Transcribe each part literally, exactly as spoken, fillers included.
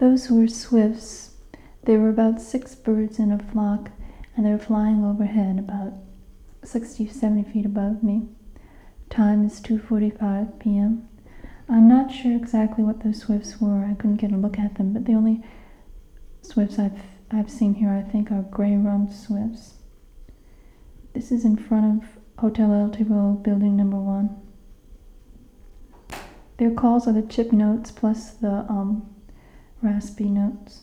Those were swifts. There were about six birds in a flock, and they were flying overhead about sixty, seventy feet above me. Time is two forty-five p m I'm not sure exactly what those swifts were. I couldn't get a look at them, but the only swifts I've, I've seen here, I think, are gray-rumped swifts. This is in front of Hotel El Tiro, building number one. Their calls are the chip notes plus the um, raspy notes.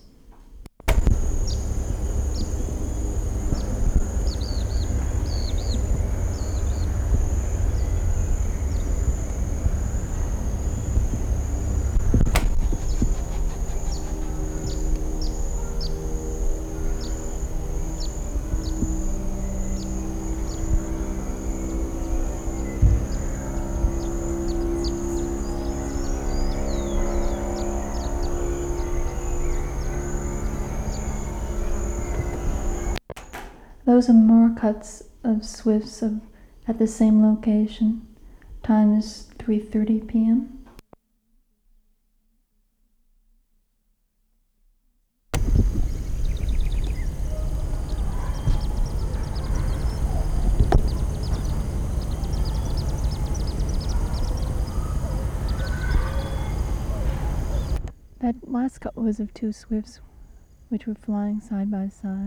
Those are more cuts of swifts of, at the same location. Time is three thirty p m That last cut was of two swifts which were flying side by side.